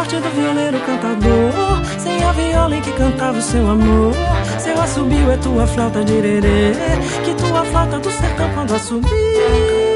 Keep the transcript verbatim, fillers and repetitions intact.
sorte do violeiro cantador, sem a viola em que cantava o seu amor. Seu assobio é tua flauta de irerê, que tua flauta do sertão quando assobia.